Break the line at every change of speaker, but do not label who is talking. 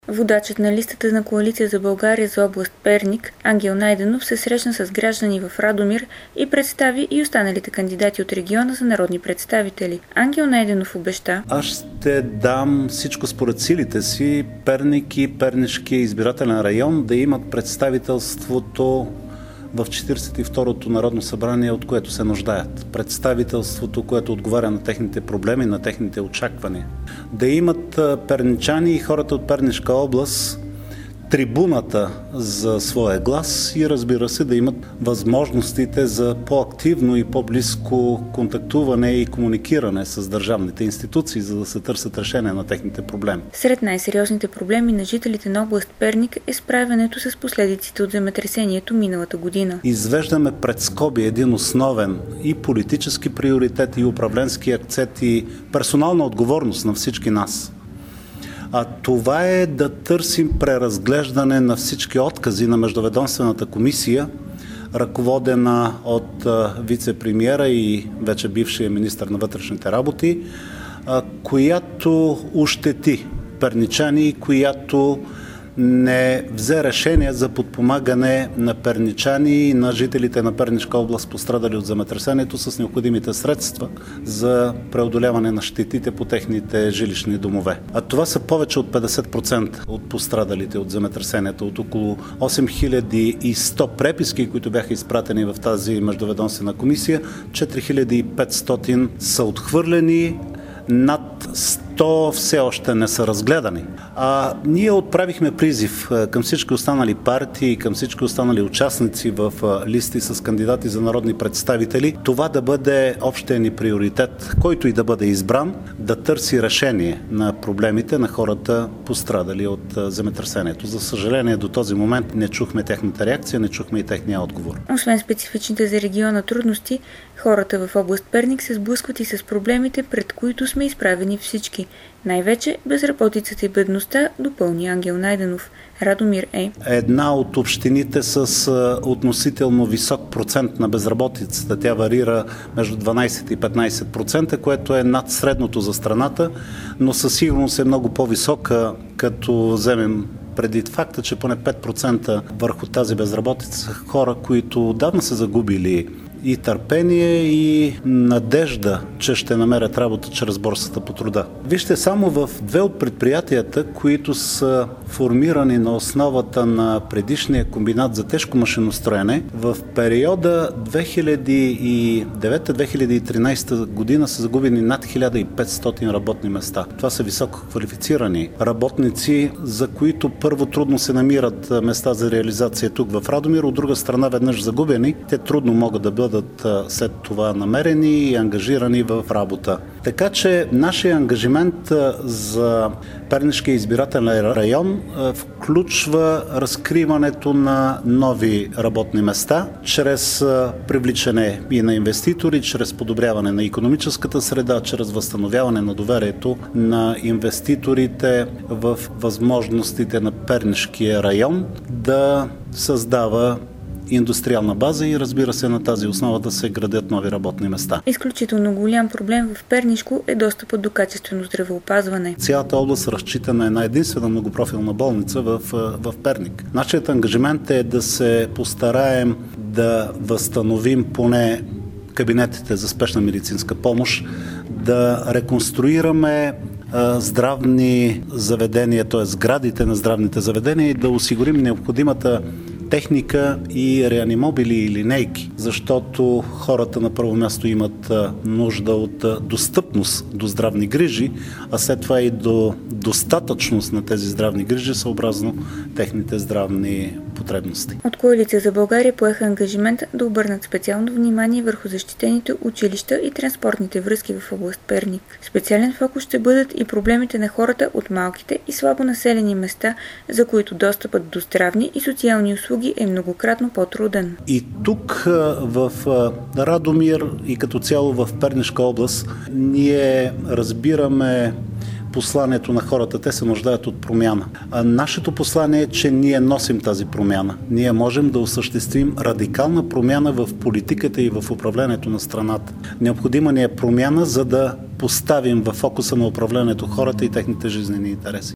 Водачът на листата на Коалиция за България за област Перник Ангел Найденов се срещна с граждани в Радомир и представи и останалите кандидати от региона за народни представители. Ангел Найденов обеща:
Аз ще дам всичко според силите си Перник и Пернишкия избирателен район да имат представителството в 42-то Народно събрание, от което се нуждаят. Представителството, което отговаря на техните проблеми, на техните очаквания. Да имат перничани и хората от Пернишка област трибуната за своя глас и, разбира се, да имат възможностите за по-активно и по-близко контактуване и комуникиране с държавните институции, за да се търсят решения на техните проблеми.
Сред най-сериозните проблеми на жителите на област Перник е справянето с последиците от земетресението миналата година.
Извеждаме пред скоби един основен и политически приоритет, и управленски акцент, и персонална отговорност на всички нас. А това е да търсим преразглеждане на всички откази на Междуведомствената комисия, ръководена от вице-премиера и вече бившия министър на вътрешните работи, която ощети перничани и която не взе решение за подпомагане на перничани и на жителите на Пернишка област, пострадали от земетресението, с необходимите средства за преодоляване на щетите по техните жилищни домове. А това са повече от 50% от пострадалите от земетресението. От около 8100 преписки, които бяха изпратени в тази междуведомствена комисия, 4500 са отхвърлени, над 100 все още не са разгледани. Ние отправихме призив към всички останали партии, към всички останали участници в листи с кандидати за народни представители, това да бъде общия ни приоритет, който и да бъде избран, да търси решение на проблемите на хората, пострадали от земетресението. За съжаление, до този момент не чухме тяхната реакция, не чухме и техния отговор.
Освен специфичните за региона трудности, хората в област Перник се сблъскват и с проблемите, пред които сме изправени всички. Най-вече безработицата и бедността, допълни Ангел Найденов. Радомир е
една от общините с относително висок процент на безработицата. Тя варира между 12 и 15%, което е над средното за страната, но със сигурност е много по-висока, като вземем предвид факта, че поне 5% върху тази безработица са хора, които отдавна са загубили и търпение, и надежда, че ще намерят работа чрез борсата по труда. Вижте, само в две от предприятията, които са формирани на основата на предишния комбинат за тежко машиностроене, в периода 2009-2013 година са загубени над 1500 работни места. Това са високо квалифицирани работници, за които първо трудно се намират места за реализация тук в Радомир, от друга страна веднъж загубени, те трудно могат да бъдат след това намерени и ангажирани в работа. Така че нашия ангажимент за Пернишкия избирателен район включва разкриването на нови работни места, чрез привличане и на инвеститори, чрез подобряване на икономическата среда, чрез възстановяване на доверието на инвеститорите в възможностите на Пернишкия район да създава индустриална база и, разбира се, на тази основа да се градят нови работни места.
Изключително голям проблем в Пернишко е достъпът до качествено здравеопазване.
Цялата област разчита на една единствена многопрофилна болница в Перник. Нашият ангажимент е да се постараем да възстановим поне кабинетите за спешна медицинска помощ, да реконструираме здравни заведения, т.е. сградите на здравните заведения, и да осигурим необходимата техника и реанимобили и линейки, защото хората на първо място имат нужда от достъпност до здравни грижи, а след това и до достатъчност на тези здравни грижи, съобразно техните здравни потребности.
От Коалиция за България поеха ангажимент да обърнат специално внимание върху защитените училища и транспортните връзки в област Перник. Специален фокус ще бъдат и проблемите на хората от малките и слабо населени места, за които достъпът до здравни и социални услуги е многократно по-труден.
И тук в Радомир и като цяло в Пернишка област ние разбираме посланието на хората. Те се нуждаят от промяна. Нашето послание е, че ние носим тази промяна. Ние можем да осъществим радикална промяна в политиката и в управлението на страната. Необходима ни е промяна, за да поставим в фокуса на управлението хората и техните жизнени интереси.